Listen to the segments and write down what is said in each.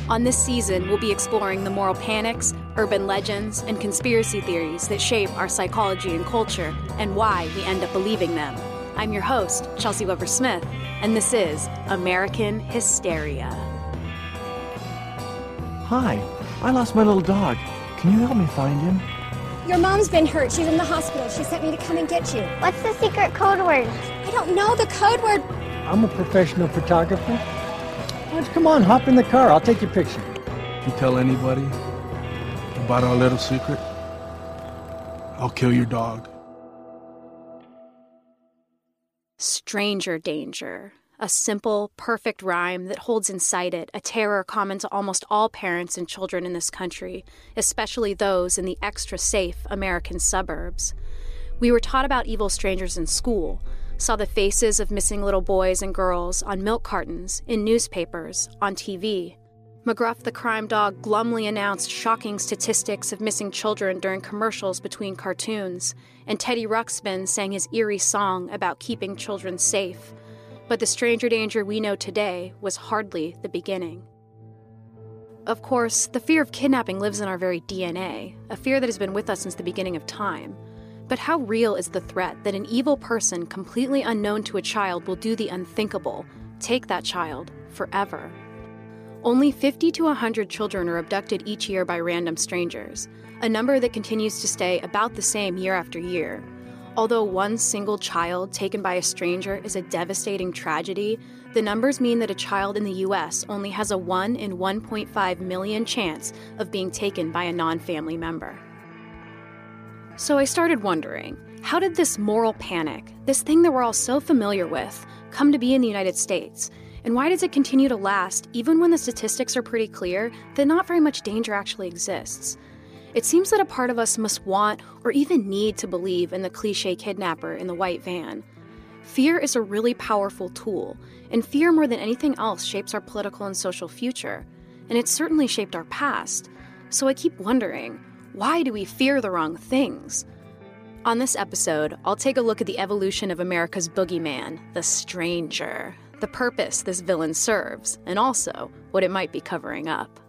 On this season, we'll be exploring the moral panics, urban legends, and conspiracy theories that shape our psychology and culture, and why we end up believing them. I'm your host, Chelsea Weber-Smith, and this is American Hysteria. Hi, I lost my little dog. Can you help me find him? Your mom's been hurt. She's in the hospital. She sent me to come and get you. What's the secret code word? I don't know the code word. I'm a professional photographer. Why don't you come on, hop in the car. I'll take your picture. You tell anybody about our little secret, I'll kill your dog. Stranger danger. A simple, perfect rhyme that holds inside it a terror common to almost all parents and children in this country, especially those in the extra-safe American suburbs. We were taught about evil strangers in school, saw the faces of missing little boys and girls on milk cartons, in newspapers, on TV. McGruff the crime dog glumly announced shocking statistics of missing children during commercials between cartoons, and Teddy Ruxpin sang his eerie song about keeping children safe. But the stranger danger we know today was hardly the beginning. Of course, the fear of kidnapping lives in our very DNA, a fear that has been with us since the beginning of time. But how real is the threat that an evil person completely unknown to a child will do the unthinkable, take that child forever? Only 50 to 100 children are abducted each year by random strangers, a number that continues to stay about the same year after year. Although one single child taken by a stranger is a devastating tragedy, the numbers mean that a child in the U.S. only has a 1 in 1.5 million chance of being taken by a non-family member. So I started wondering, how did this moral panic, this thing that we're all so familiar with, come to be in the United States? And why does it continue to last even when the statistics are pretty clear that not very much danger actually exists? It seems that a part of us must want or even need to believe in the cliché kidnapper in the white van. Fear is a really powerful tool, and fear more than anything else shapes our political and social future. And it's certainly shaped our past. So I keep wondering, why do we fear the wrong things? On this episode, I'll take a look at the evolution of America's boogeyman, the stranger, the purpose this villain serves, and also what it might be covering up.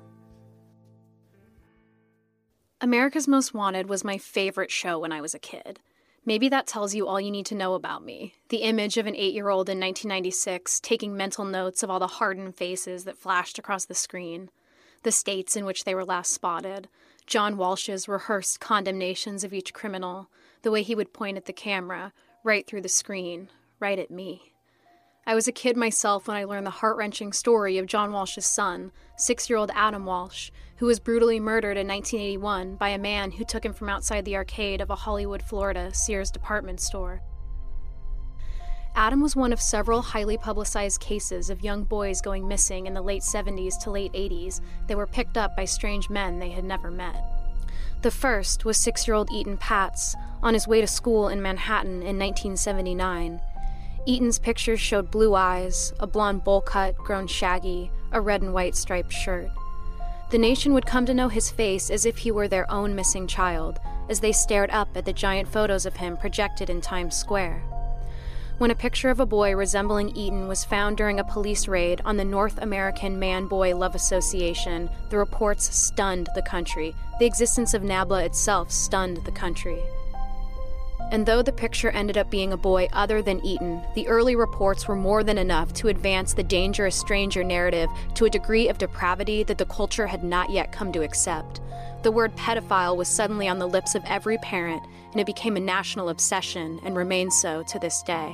America's Most Wanted was my favorite show when I was a kid. Maybe that tells you all you need to know about me. The image of an 8-year-old in 1996 taking mental notes of all the hardened faces that flashed across the screen, the states in which they were last spotted, John Walsh's rehearsed condemnations of each criminal, the way he would point at the camera, right through the screen, right at me. I was a kid myself when I learned the heart-wrenching story of John Walsh's son, 6-year-old Adam Walsh, who was brutally murdered in 1981 by a man who took him from outside the arcade of a Hollywood, Florida, Sears department store. Adam was one of several highly publicized cases of young boys going missing in the late 70s to late 80s that were picked up by strange men they had never met. The first was 6-year-old Eaton Patz on his way to school in Manhattan in 1979. Eaton's pictures showed blue eyes, a blonde bowl cut grown shaggy, a red and white striped shirt. The nation would come to know his face as if he were their own missing child, as they stared up at the giant photos of him projected in Times Square. When a picture of a boy resembling Eaton was found during a police raid on the North American Man-Boy Love Association, the reports stunned the country. The existence of NABLA itself stunned the country. And though the picture ended up being a boy other than Eaton, the early reports were more than enough to advance the dangerous stranger narrative to a degree of depravity that the culture had not yet come to accept. The word pedophile was suddenly on the lips of every parent, and it became a national obsession and remains so to this day.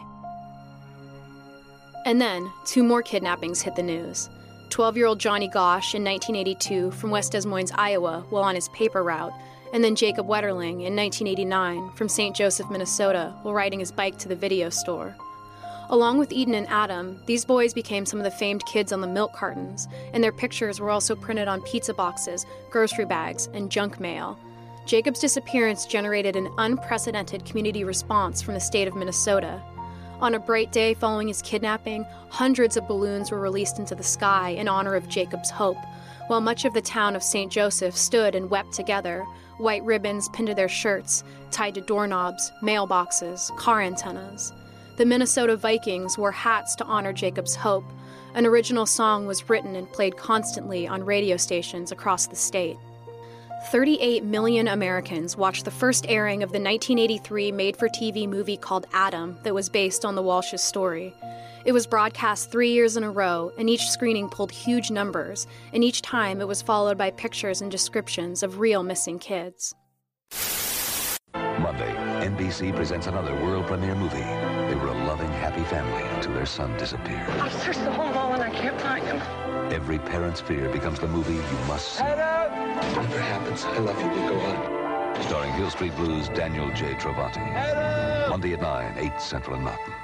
And then, 2 more kidnappings hit the news. 12-year-old Johnny Gosch in 1982 from West Des Moines, Iowa, while on his paper route, and then Jacob Wetterling in 1989 from St. Joseph, Minnesota, while riding his bike to the video store. Along with Eaton and Adam, these boys became some of the famed kids on the milk cartons, and their pictures were also printed on pizza boxes, grocery bags, and junk mail. Jacob's disappearance generated an unprecedented community response from the state of Minnesota. On a bright day following his kidnapping, hundreds of balloons were released into the sky in honor of Jacob's hope, while much of the town of St. Joseph stood and wept together, white ribbons pinned to their shirts, tied to doorknobs, mailboxes, car antennas. The Minnesota Vikings wore hats to honor Jacob's hope. An original song was written and played constantly on radio stations across the state. 38 million Americans watched the first airing of the 1983 made-for-TV movie called Adam that was based on the Walsh's story. It was broadcast 3 years in a row, and each screening pulled huge numbers, and each time it was followed by pictures and descriptions of real missing kids. Monday, NBC presents another world premiere movie. They were a loving, happy family until their son disappeared. I've searched the whole mall and I can't find him. Every parent's fear becomes the movie you must see. Whatever happens, I love you. We'll go on. Starring Hill Street Blues' Daniel J. Travanti. Monday at 9, 8 Central and Mountain.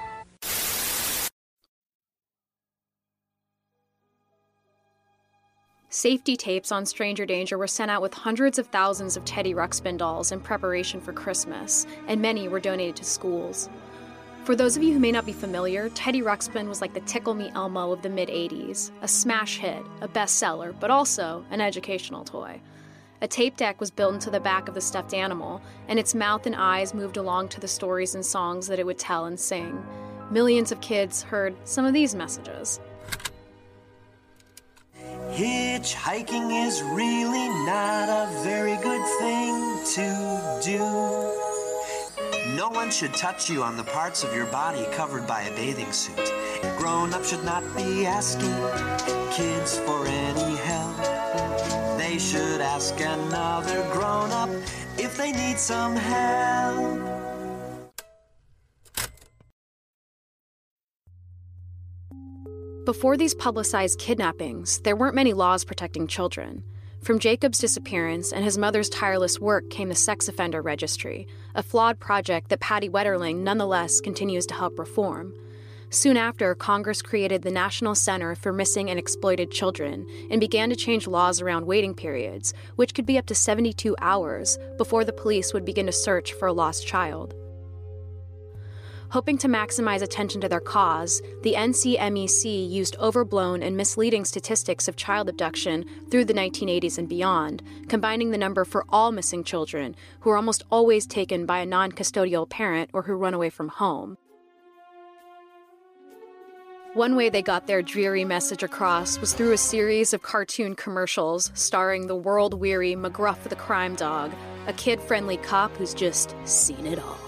Safety tapes on Stranger Danger were sent out with hundreds of thousands of Teddy Ruxpin dolls in preparation for Christmas, and many were donated to schools. For those of you who may not be familiar, Teddy Ruxpin was like the Tickle Me Elmo of the mid-'80s, a smash hit, a bestseller, but also an educational toy. A tape deck was built into the back of the stuffed animal, and its mouth and eyes moved along to the stories and songs that it would tell and sing. Millions of kids heard some of these messages. Hitchhiking is really not a very good thing to do. No one should touch you on the parts of your body covered by a bathing suit. Grown-ups should not be asking kids for any help. They should ask another grown-up if they need some help. Before these publicized kidnappings, there weren't many laws protecting children. From Jacob's disappearance and his mother's tireless work came the Sex Offender Registry, a flawed project that Patty Wetterling nonetheless continues to help reform. Soon after, Congress created the National Center for Missing and Exploited Children and began to change laws around waiting periods, which could be up to 72 hours before the police would begin to search for a lost child. Hoping to maximize attention to their cause, the NCMEC used overblown and misleading statistics of child abduction through the 1980s and beyond, combining the number for all missing children, who are almost always taken by a non-custodial parent or who run away from home. One way they got their dreary message across was through a series of cartoon commercials starring the world-weary McGruff the crime dog, a kid-friendly cop who's just seen it all.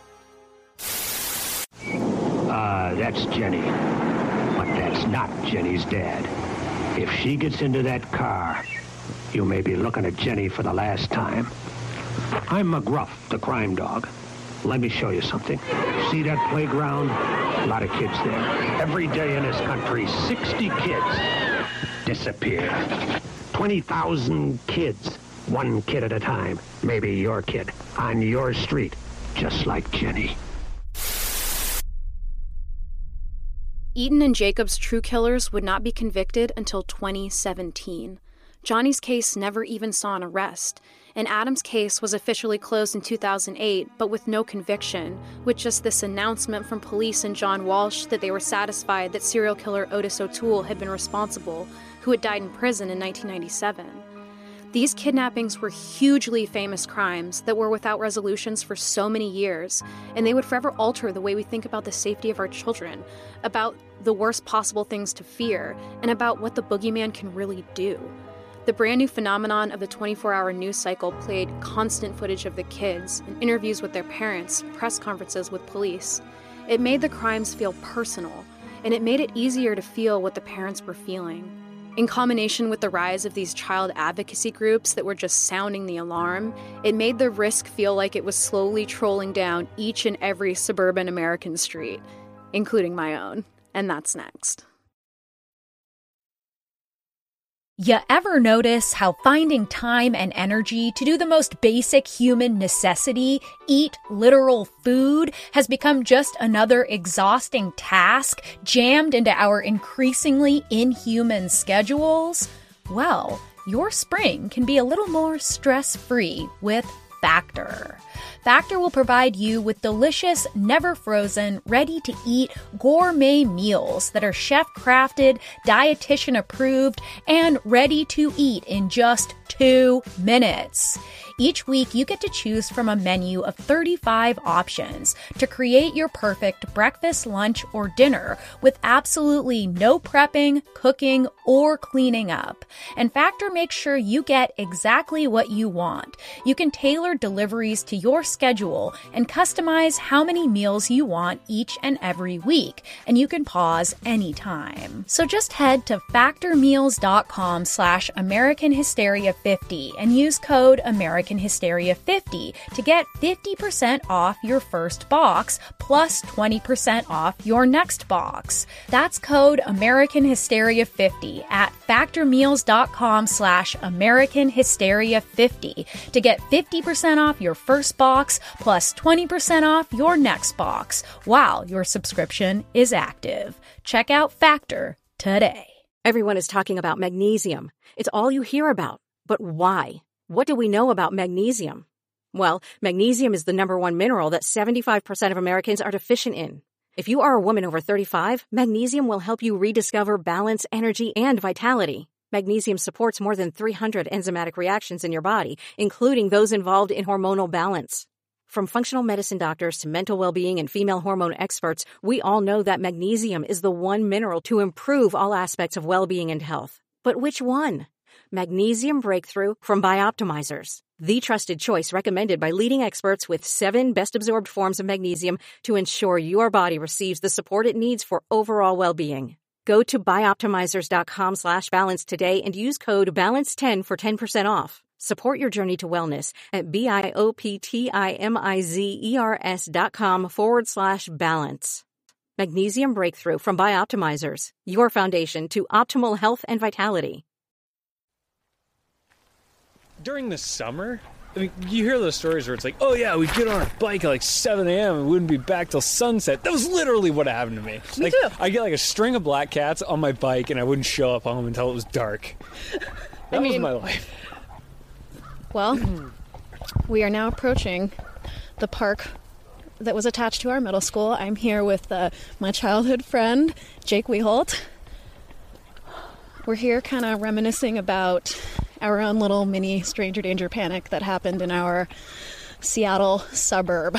That's Jenny. But that's not Jenny's dad. If she gets into that car, you may be looking at Jenny for the last time. I'm McGruff, the crime dog. Let me show you something. See that playground? A lot of kids there. Every day in this country, 60 kids disappear. 20,000 kids, one kid at a time. Maybe your kid, on your street, just like Jenny. Eaton and Jacob's true killers would not be convicted until 2017. Johnny's case never even saw an arrest, and Adam's case was officially closed in 2008, but with no conviction, with just this announcement from police and John Walsh that they were satisfied that serial killer Otis O'Toole had been responsible, who had died in prison in 1997. These kidnappings were hugely famous crimes that were without resolutions for so many years, and they would forever alter the way we think about the safety of our children, about the worst possible things to fear, and about what the boogeyman can really do. The brand new phenomenon of the 24-hour news cycle played constant footage of the kids, and interviews with their parents, press conferences with police. It made the crimes feel personal, and it made it easier to feel what the parents were feeling. In combination with the rise of these child advocacy groups that were just sounding the alarm, it made the risk feel like it was slowly trolling down each and every suburban American street, including my own. And that's next. You ever notice how finding time and energy to do the most basic human necessity, eat literal food, has become just another exhausting task jammed into our increasingly inhuman schedules? Well, your spring can be a little more stress-free with Factor. Factor will provide you with delicious, never-frozen, ready-to-eat gourmet meals that are chef-crafted, dietitian-approved, and ready to eat in just 2 minutes. Each week, you get to choose from a menu of 35 options to create your perfect breakfast, lunch, or dinner with absolutely no prepping, cooking, or cleaning up. And Factor makes sure you get exactly what you want. You can tailor deliveries to your schedule and customize how many meals you want each and every week, and you can pause anytime. So just head to factormeals.com/AmericanHysteria50 and use code AmericanHysteria50 to get 50% off your first box plus 20% off your next box. That's code AmericanHysteria50 at factormeals.com/AmericanHysteria50 to get 50% off your first box plus 20% off your next box while your subscription is active. Check out Factor today. Everyone is talking about magnesium. It's all you hear about. But why? What do we know about magnesium? Well, magnesium is the number one mineral that 75% of Americans are deficient in. If you are a woman over 35, magnesium will help you rediscover balance, energy, and vitality. Magnesium supports more than 300 enzymatic reactions in your body, including those involved in hormonal balance. From functional medicine doctors to mental well-being and female hormone experts, we all know that magnesium is the one mineral to improve all aspects of well-being and health. But which one? Magnesium Breakthrough from Bioptimizers, the trusted choice recommended by leading experts with 7 best-absorbed forms of magnesium to ensure your body receives the support it needs for overall well-being. Go to bioptimizers.com/balance today and use code BALANCE10 for 10% off. Support your journey to wellness at bioptimizers.com/balance. Magnesium Breakthrough from Bioptimizers, your foundation to optimal health and vitality. During the summer, I mean, you hear those stories where it's like, oh yeah, we'd get on our bike at like 7 a.m. and we wouldn't be back till sunset. That was literally what happened to me. Me too. I get like a string of black cats on my bike and I wouldn't show up home until it was dark. That was my life. Well, we are now approaching the park that was attached to our middle school. I'm here with my childhood friend, Jake Weholt. We're here kind of reminiscing about our own little mini stranger danger panic that happened in our Seattle suburb.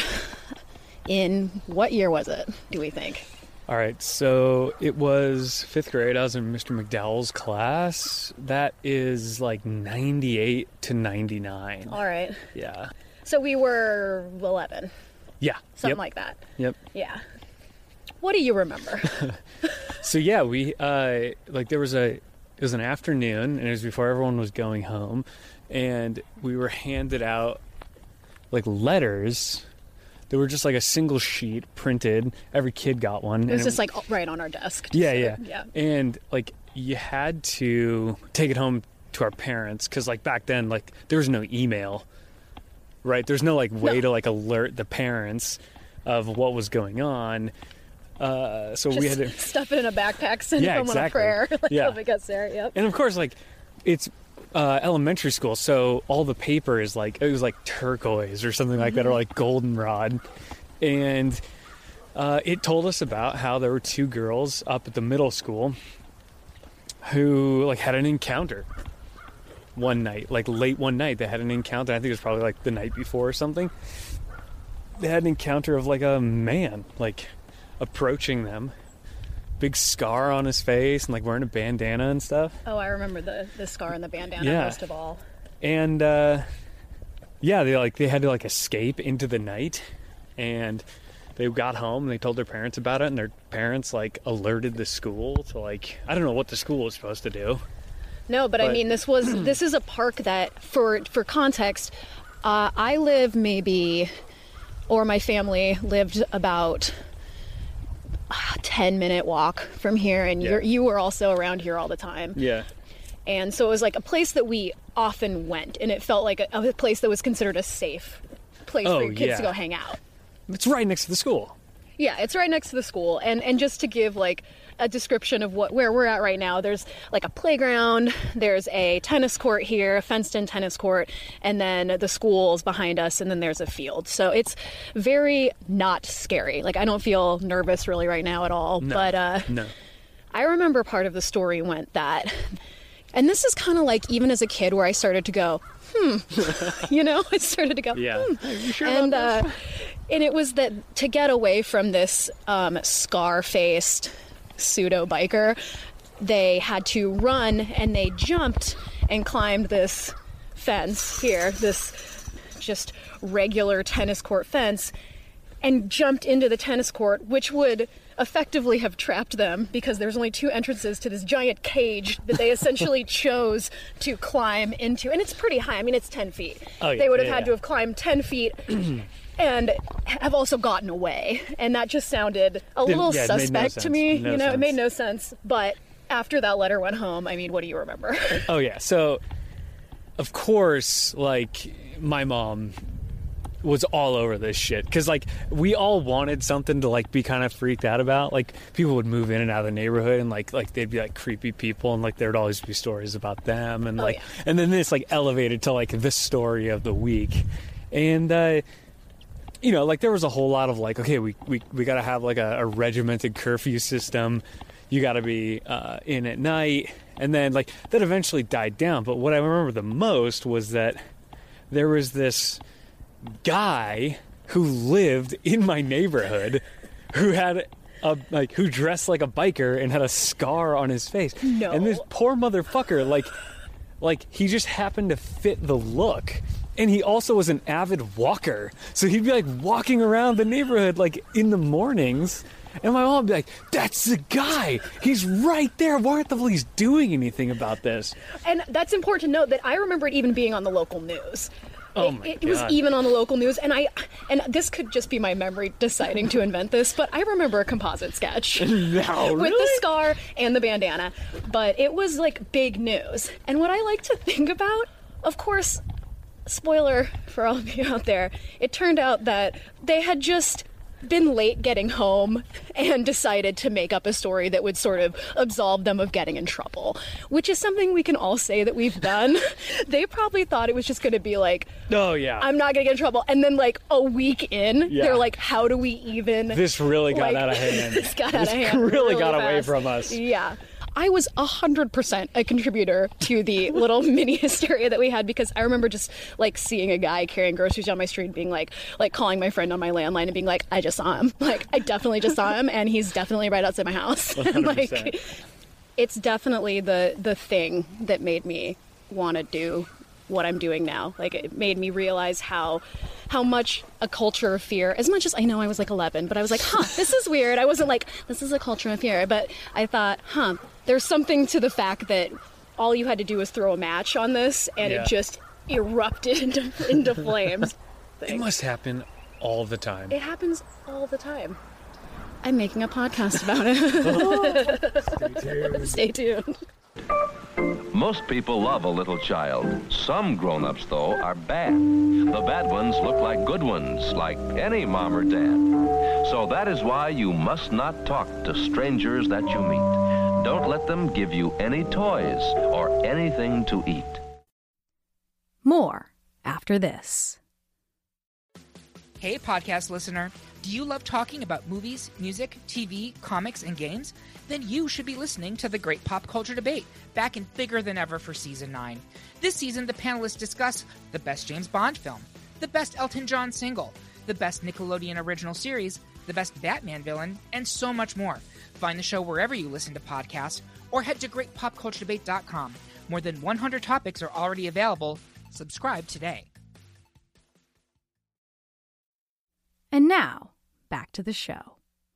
In what year was it, do we think? All right, so it was 5th grade. I was in Mr. McDowell's class. That is like 98 to 99. All right. Yeah. So we were 11. Yeah. Something like that. Yep. Yeah. What do you remember? So yeah, we it was an afternoon and it was before everyone was going home, and we were handed out like letters. They were just like a single sheet printed. Every kid got one. It was just like right on our desk. Yeah. And like you had to take it home to our parents because like back then like there was no email, right? There's no like way to like alert the parents of what was going on. So just we had to stuff it in a backpack, send home on a prayer. When we got there. Yep. And of course, like it's elementary school, so all the paper is like, it was like turquoise or something like that, or like goldenrod. And it told us about how there were 2 girls up at the middle school who like had an encounter one night, like late one night. They had an encounter. I think it was probably like the night before or something. They had an encounter of like a man like approaching them, big scar on his face and like wearing a bandana and stuff. Oh, I remember the scar and the bandana most of all. And they had to like escape into the night, and they got home and they told their parents about it, and their parents like alerted the school to like, I don't know what the school was supposed to do. No, but I mean, this is a park that for context, I live or my family lived about 10-minute walk from here, and you were also around here all the time. Yeah. And so it was like a place that we often went, and it felt like a place that was considered a safe place for your kids to go hang out. It's right next to the school. Yeah, it's right next to the school. And just to give like a description of where we're at right now, there's like a playground, there's a tennis court here, a fenced-in tennis court, and then the school's behind us, and then there's a field. So it's very not scary. Like, I don't feel nervous really right now at all. No, but no. I remember part of the story went that, and this is kind of like even as a kid where I started to go, I started to go, Are you sure and, about this? And it was that to get away from this scar-faced pseudo-biker, they had to run, and they jumped and climbed this fence here, this just regular tennis court fence, and jumped into the tennis court, which would effectively have trapped them because there's only 2 entrances to this giant cage that they essentially chose to climb into. And it's pretty high. I mean, it's 10 feet. Oh, yeah, they would have had to have climbed 10 feet and have also gotten away. And that just sounded a little suspect to me. It made no sense. But after that letter went home, I mean, what do you remember? Oh, yeah. So, of course, like, my mom was all over this shit because, like, we all wanted something to, like, be kind of freaked out about. Like, people would move in and out of the neighborhood, and like they'd be like creepy people, and like there'd always be stories about them, and and then this like elevated to like this story of the week. And like there was a whole lot of like, okay, we gotta have like a regimented curfew system. You gotta be in at night. And then like that eventually died down. But what I remember the most was that there was this guy who lived in my neighborhood who had who dressed like a biker and had a scar on his face. No. And this poor motherfucker, like he just happened to fit the look. And he also was an avid walker. So he'd be like walking around the neighborhood like in the mornings. And my mom would be like, that's the guy. He's right there. Why aren't the police doing anything about this? And that's important to note that I remember it even being on the local news. Oh my God. It was even on the local news, and this could just be my memory deciding to invent this, but I remember a composite sketch. No, with the scar and the bandana, but it was like big news. And what I like to think about, of course, spoiler for all of you out there, it turned out that they had just been late getting home and decided to make up a story that would sort of absolve them of getting in trouble, which is something we can all say that we've done. They probably thought it was just going to be like, oh yeah, I'm not going to get in trouble. And then like a week in, they're like, how do we even... This really got out of hand. This got out of hand. Really got away from us. Yeah. I was 100% a contributor to the little mini hysteria that we had, because I remember just like seeing a guy carrying groceries down my street, being like calling my friend on my landline and being like, I just saw him. Like, I definitely just saw him, and he's definitely right outside my house. Like, it's definitely the thing that made me want to do what I'm doing now. Like, it made me realize how much a culture of fear, as much as I know I was like 11, but I was like, this is weird. I wasn't like, this is a culture of fear, but I thought, there's something to the fact that all you had to do was throw a match on this, and it just erupted into flames. It must happen all the time. It happens all the time. I'm making a podcast about it. Stay tuned. Most people love a little child. Some grown-ups, though, are bad. The bad ones look like good ones, like any mom or dad. So that is why you must not talk to strangers that you meet. Don't let them give you any toys or anything to eat. More after this. Hey, podcast listener. Do you love talking about movies, music, TV, comics, and games? Then you should be listening to The Great Pop Culture Debate, back and bigger than ever for Season 9. This season, the panelists discuss the best James Bond film, the best Elton John single, the best Nickelodeon original series, the best Batman villain, and so much more. Find the show wherever you listen to podcasts, or head to greatpopculturedebate.com. More than 100 topics are already available. Subscribe today. And now, back to the show.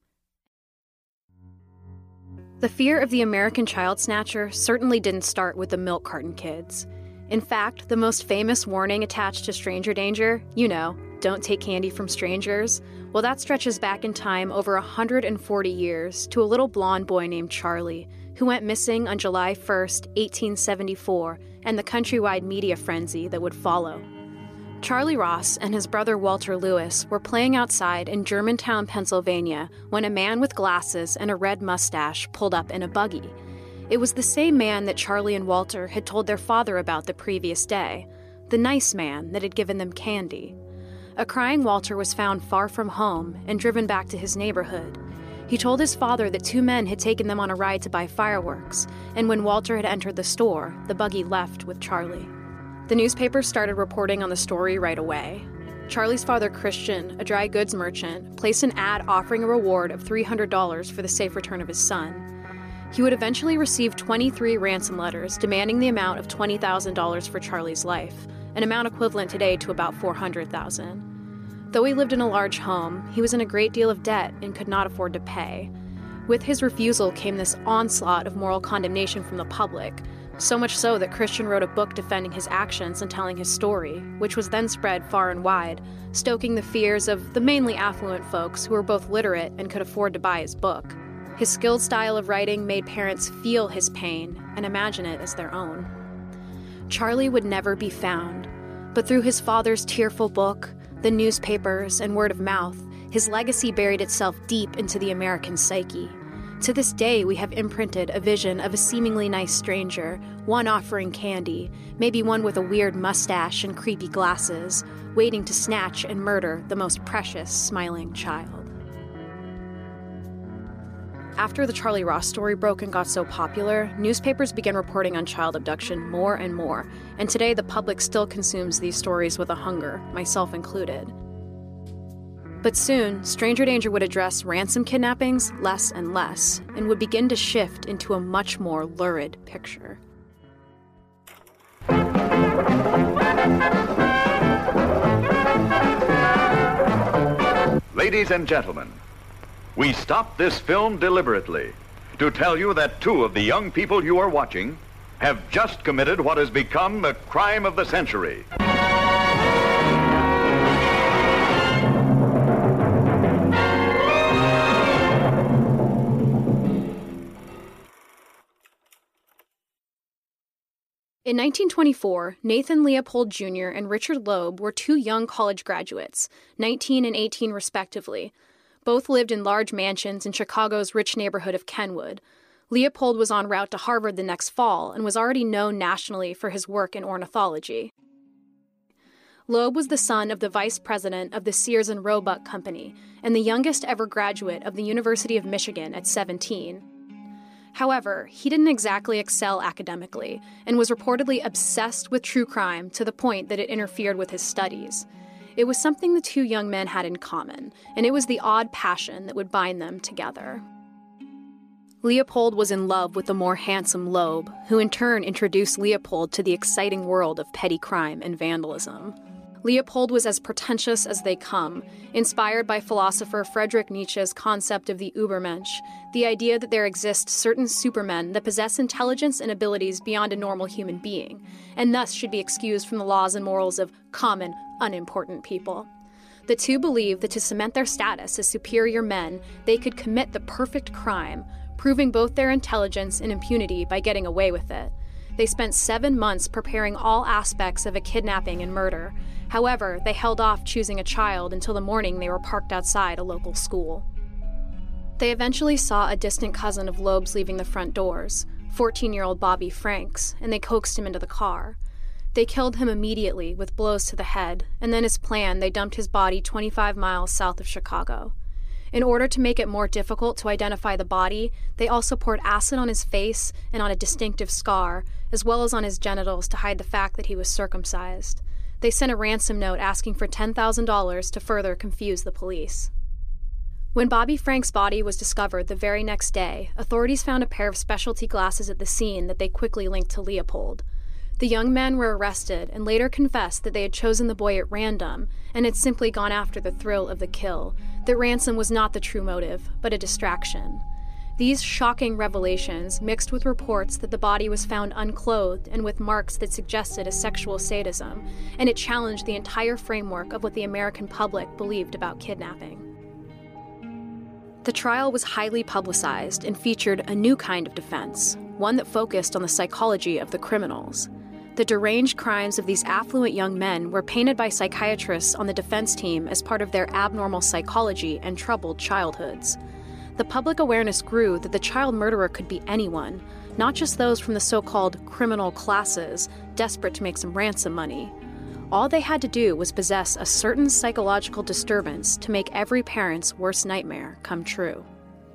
The fear of the American child snatcher certainly didn't start with the milk carton kids. In fact, the most famous warning attached to stranger danger, don't take candy from strangers, well, that stretches back in time over 140 years to a little blonde boy named Charlie, who went missing on July 1st, 1874, and the countrywide media frenzy that would follow. Charlie Ross and his brother Walter Lewis were playing outside in Germantown, Pennsylvania, when a man with glasses and a red mustache pulled up in a buggy. It was the same man that Charlie and Walter had told their father about the previous day, the nice man that had given them candy. A crying Walter was found far from home and driven back to his neighborhood. He told his father that 2 men had taken them on a ride to buy fireworks, and when Walter had entered the store, the buggy left with Charlie. The newspapers started reporting on the story right away. Charlie's father, Christian, a dry goods merchant, placed an ad offering a reward of $300 for the safe return of his son. He would eventually receive 23 ransom letters demanding the amount of $20,000 for Charlie's life, an amount equivalent today to about $400,000. Though he lived in a large home, he was in a great deal of debt and could not afford to pay. With his refusal came this onslaught of moral condemnation from the public, so much so that Christian wrote a book defending his actions and telling his story, which was then spread far and wide, stoking the fears of the mainly affluent folks who were both literate and could afford to buy his book. His skilled style of writing made parents feel his pain and imagine it as their own. Charlie would never be found, but through his father's tearful book, the newspapers, and word of mouth, his legacy buried itself deep into the American psyche. To this day, we have imprinted a vision of a seemingly nice stranger, one offering candy, maybe one with a weird mustache and creepy glasses, waiting to snatch and murder the most precious, smiling child. After the Charlie Ross story broke and got so popular, newspapers began reporting on child abduction more and more, and today the public still consumes these stories with a hunger, myself included. But soon, Stranger Danger would address ransom kidnappings less and less, and would begin to shift into a much more lurid picture. Ladies and gentlemen, we stopped this film deliberately to tell you that two of the young people you are watching have just committed what has become the crime of the century. In 1924, Nathan Leopold Jr. and Richard Loeb were two young college graduates, 19 and 18 respectively. Both lived in large mansions in Chicago's rich neighborhood of Kenwood. Leopold was en route to Harvard the next fall and was already known nationally for his work in ornithology. Loeb was the son of the vice president of the Sears and Roebuck Company and the youngest ever graduate of the University of Michigan at 17. However, he didn't exactly excel academically and was reportedly obsessed with true crime to the point that it interfered with his studies. It was something the two young men had in common, and it was the odd passion that would bind them together. Leopold was in love with the more handsome Loeb, who in turn introduced Leopold to the exciting world of petty crime and vandalism. Leopold was as pretentious as they come, inspired by philosopher Friedrich Nietzsche's concept of the Übermensch, the idea that there exist certain supermen that possess intelligence and abilities beyond a normal human being, and thus should be excused from the laws and morals of common, unimportant people. The two believed that to cement their status as superior men, they could commit the perfect crime, proving both their intelligence and impunity by getting away with it. They spent 7 months preparing all aspects of a kidnapping and murder. However, they held off choosing a child until the morning they were parked outside a local school. They eventually saw a distant cousin of Loeb's leaving the front doors, 14-year-old Bobby Franks, and they coaxed him into the car. They killed him immediately with blows to the head, and then as planned, they dumped his body 25 miles south of Chicago. In order to make it more difficult to identify the body, they also poured acid on his face and on a distinctive scar, as well as on his genitals to hide the fact that he was circumcised. They sent a ransom note asking for $10,000 to further confuse the police. When Bobby Frank's body was discovered the very next day, authorities found a pair of specialty glasses at the scene that they quickly linked to Leopold. The young men were arrested and later confessed that they had chosen the boy at random and had simply gone after the thrill of the kill, that ransom was not the true motive, but a distraction. These shocking revelations mixed with reports that the body was found unclothed and with marks that suggested a sexual sadism, and it challenged the entire framework of what the American public believed about kidnapping. The trial was highly publicized and featured a new kind of defense, one that focused on the psychology of the criminals. The deranged crimes of these affluent young men were painted by psychiatrists on the defense team as part of their abnormal psychology and troubled childhoods. The public awareness grew that the child murderer could be anyone, not just those from the so-called criminal classes desperate to make some ransom money. All they had to do was possess a certain psychological disturbance to make every parent's worst nightmare come true.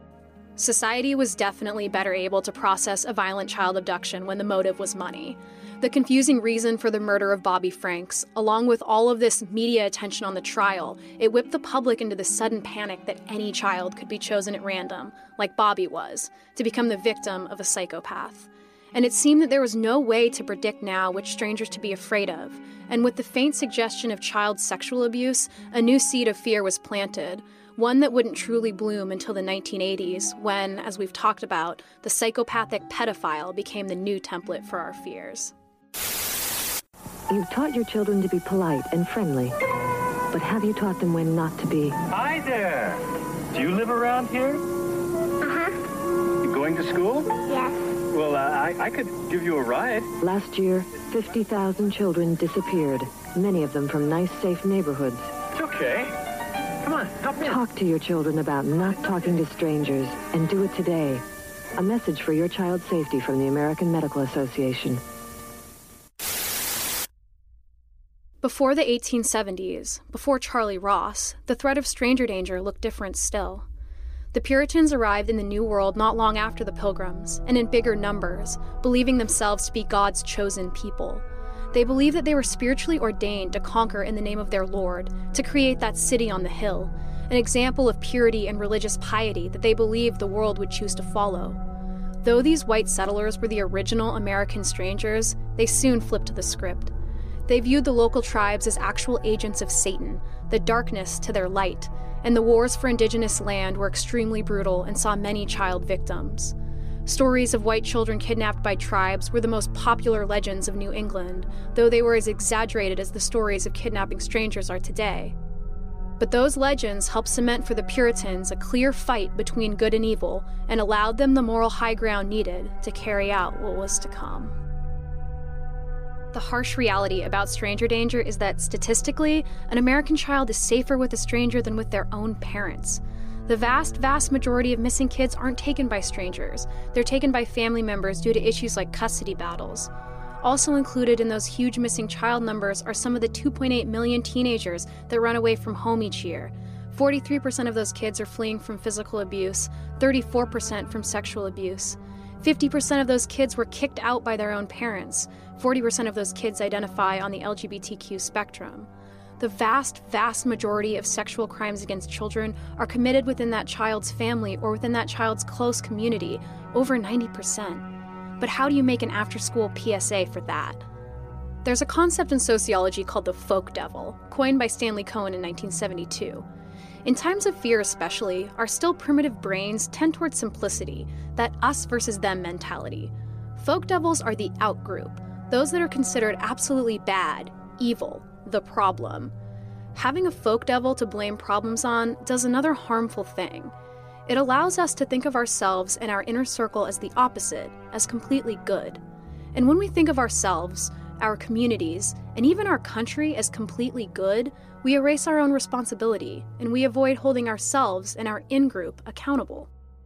Society was definitely better able to process a violent child abduction when the motive was money. The confusing reason for the murder of Bobby Franks, along with all of this media attention on the trial, it whipped the public into the sudden panic that any child could be chosen at random, like Bobby was, to become the victim of a psychopath. And it seemed that there was no way to predict now which strangers to be afraid of, and with the faint suggestion of child sexual abuse, a new seed of fear was planted, one that wouldn't truly bloom until the 1980s, when, as we've talked about, the psychopathic pedophile became the new template for our fears. You've taught your children to be polite and friendly, but have you taught them when not to be? Hi there! Do you live around here? Uh-huh. You going to school? Yes. Well, I could give you a ride. Last year, 50,000 children disappeared, many of them from nice, safe neighborhoods. It's okay. Come on, help me. Talk to your children about not talking to strangers, and do it today. A message for your child's safety from the American Medical Association. Before the 1870s, before Charlie Ross, the threat of stranger danger looked different still. The Puritans arrived in the New World not long after the Pilgrims, and in bigger numbers, believing themselves to be God's chosen people. They believed that they were spiritually ordained to conquer in the name of their Lord, to create that city on the hill, an example of purity and religious piety that they believed the world would choose to follow. Though these white settlers were the original American strangers, they soon flipped the script. They viewed the local tribes as actual agents of Satan, the darkness to their light, and the wars for indigenous land were extremely brutal and saw many child victims. Stories of white children kidnapped by tribes were the most popular legends of New England, though they were as exaggerated as the stories of kidnapping strangers are today. But those legends helped cement for the Puritans a clear fight between good and evil, and allowed them the moral high ground needed to carry out what was to come. The harsh reality about stranger danger is that, statistically, an American child is safer with a stranger than with their own parents. The vast majority of missing kids aren't taken by strangers. They're taken by family members due to issues like custody battles. Also included in those huge missing child numbers are some of the 2.8 million teenagers that run away from home each year. 43% of those kids are fleeing from physical abuse, 34% from sexual abuse. 50% of those kids were kicked out by their own parents. 40% of those kids identify on the LGBTQ spectrum. The vast majority of sexual crimes against children are committed within that child's family or within that child's close community, over 90%. But how do you make an after-school PSA for that? There's a concept in sociology called the folk devil, coined by Stanley Cohen in 1972. In times of fear especially, our still primitive brains tend towards simplicity, that us versus them mentality. Folk devils are the out-group, those that are considered absolutely bad, evil, the problem. Having a folk devil to blame problems on does another harmful thing. It allows us to think of ourselves and our inner circle as the opposite, as completely good. And when we think of ourselves, our communities, and even our country as completely good, we erase our own responsibility, and we avoid holding ourselves and our in-group accountable.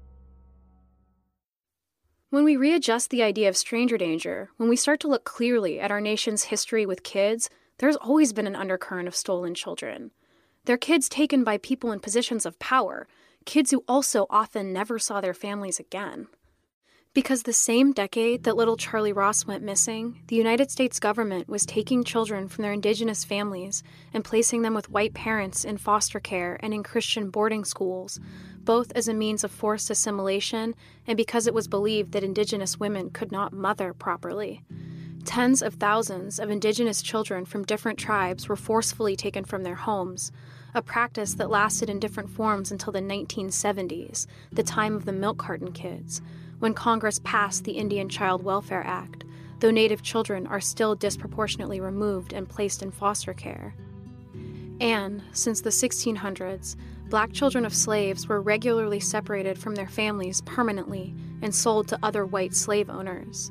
When we readjust the idea of stranger danger, when we start to look clearly at our nation's history with kids, there's always been an undercurrent of stolen children. They're kids taken by people in positions of power, kids who also often never saw their families again. Because the same decade that little Charlie Ross went missing, the United States government was taking children from their indigenous families and placing them with white parents in foster care and in Christian boarding schools, both as a means of forced assimilation and because it was believed that indigenous women could not mother properly. Tens of thousands of indigenous children from different tribes were forcefully taken from their homes, a practice that lasted in different forms until the 1970s, the time of the milk carton kids, when Congress passed the Indian Child Welfare Act, though Native children are still disproportionately removed and placed in foster care. And, since the 1600s, Black children of slaves were regularly separated from their families permanently and sold to other white slave owners.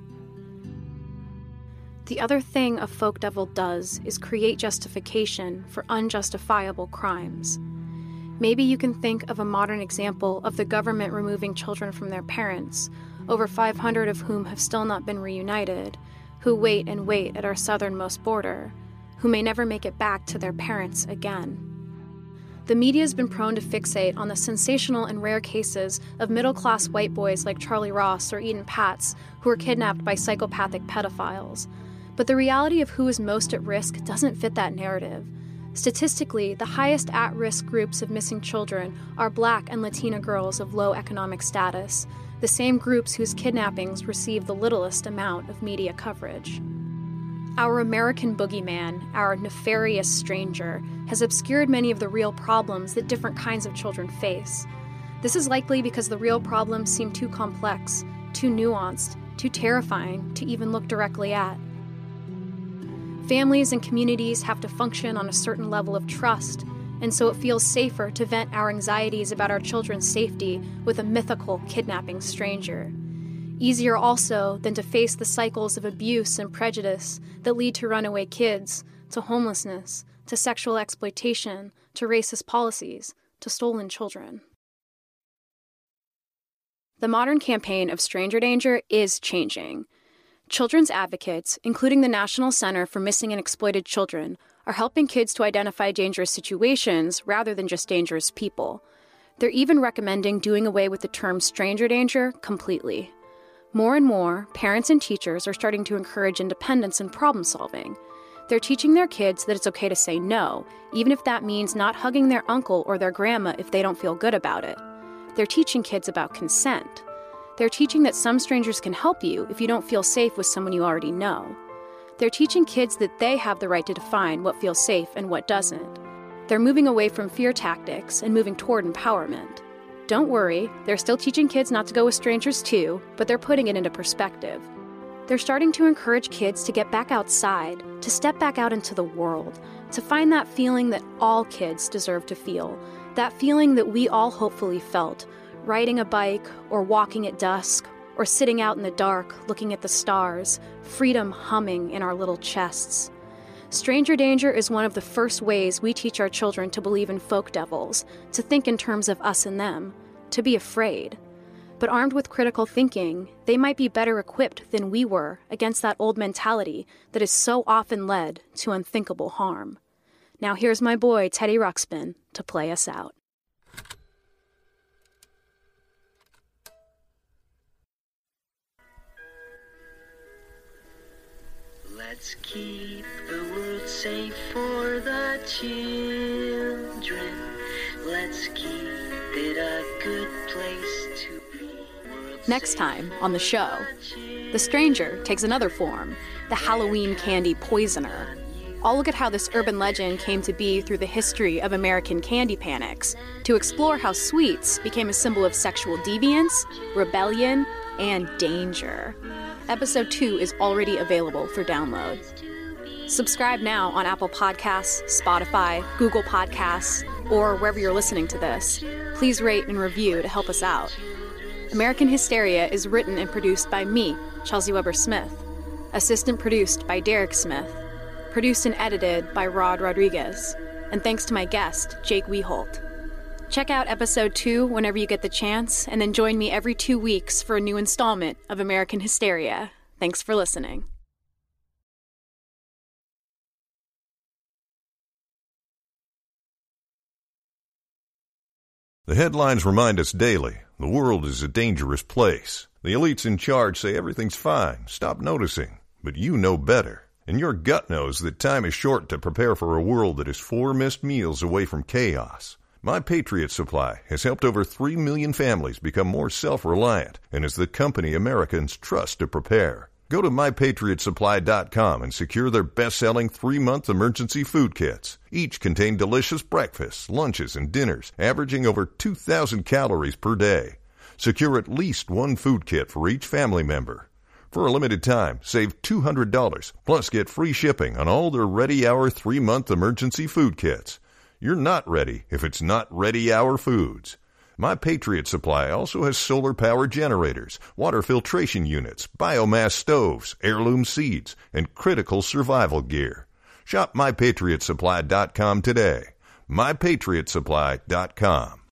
The other thing a folk devil does is create justification for unjustifiable crimes. Maybe you can think of a modern example of the government removing children from their parents, over 500 of whom have still not been reunited, who wait and wait at our southernmost border, who may never make it back to their parents again. The media has been prone to fixate on the sensational and rare cases of middle-class white boys like Charlie Ross or Eden Patz who were kidnapped by psychopathic pedophiles. But the reality of who is most at risk doesn't fit that narrative. Statistically, the highest at-risk groups of missing children are Black and Latina girls of low economic status, the same groups whose kidnappings receive the littlest amount of media coverage. Our American boogeyman, our nefarious stranger, has obscured many of the real problems that different kinds of children face. This is likely because the real problems seem too complex, too nuanced, too terrifying to even look directly at. Families and communities have to function on a certain level of trust, and so it feels safer to vent our anxieties about our children's safety with a mythical kidnapping stranger. Easier also than to face the cycles of abuse and prejudice that lead to runaway kids, to homelessness, to sexual exploitation, to racist policies, to stolen children. The modern campaign of stranger danger is changing. Children's advocates, including the National Center for Missing and Exploited Children, are helping kids to identify dangerous situations rather than just dangerous people. They're even recommending doing away with the term stranger danger completely. More and more, parents and teachers are starting to encourage independence and problem solving. They're teaching their kids that it's okay to say no, even if that means not hugging their uncle or their grandma if they don't feel good about it. They're teaching kids about consent. They're teaching that some strangers can help you if you don't feel safe with someone you already know. They're teaching kids that they have the right to define what feels safe and what doesn't. They're moving away from fear tactics and moving toward empowerment. Don't worry, they're still teaching kids not to go with strangers too, but they're putting it into perspective. They're starting to encourage kids to get back outside, to step back out into the world, to find that feeling that all kids deserve to feel, that feeling that we all hopefully felt, riding a bike, or walking at dusk, or sitting out in the dark looking at the stars, freedom humming in our little chests. Stranger danger is one of the first ways we teach our children to believe in folk devils, to think in terms of us and them, to be afraid. But armed with critical thinking, they might be better equipped than we were against that old mentality that has so often led to unthinkable harm. Now here's my boy, Teddy Ruxpin, to play us out. Let's keep the world safe for the children. Let's keep it a good place to be. Next time on the show, the stranger takes another form, the Halloween candy poisoner. I'll look at how this urban legend came to be through the history of American candy panics, to explore how sweets became a symbol of sexual deviance, rebellion, and danger. Episode 2 is already available for download. Subscribe now on Apple Podcasts, Spotify, Google Podcasts, or wherever you're listening to this. Please rate and review to help us out. American Hysteria is written and produced by me, Chelsea Weber Smith. Assistant produced by Derek Smith. Produced and edited by Rod Rodriguez. And thanks to my guest, Jake Weholt. Check out episode 2 whenever you get the chance, and then join me every 2 weeks for a new installment of American Hysteria. Thanks for listening. The headlines remind us daily, the world is a dangerous place. The elites in charge say everything's fine, stop noticing. But you know better. And your gut knows that time is short to prepare for a world that is 4 missed meals away from chaos. My Patriot Supply has helped over 3 million families become more self-reliant and is the company Americans trust to prepare. Go to MyPatriotSupply.com and secure their best-selling 3-month emergency food kits. Each contain delicious breakfasts, lunches, and dinners, averaging over 2,000 calories per day. Secure at least 1 food kit for each family member. For a limited time, save $200, plus get free shipping on all their Ready Hour 3-month emergency food kits. You're not ready if it's not Ready Hour Foods. My Patriot Supply also has solar power generators, water filtration units, biomass stoves, heirloom seeds, and critical survival gear. Shop MyPatriotSupply.com today. MyPatriotSupply.com.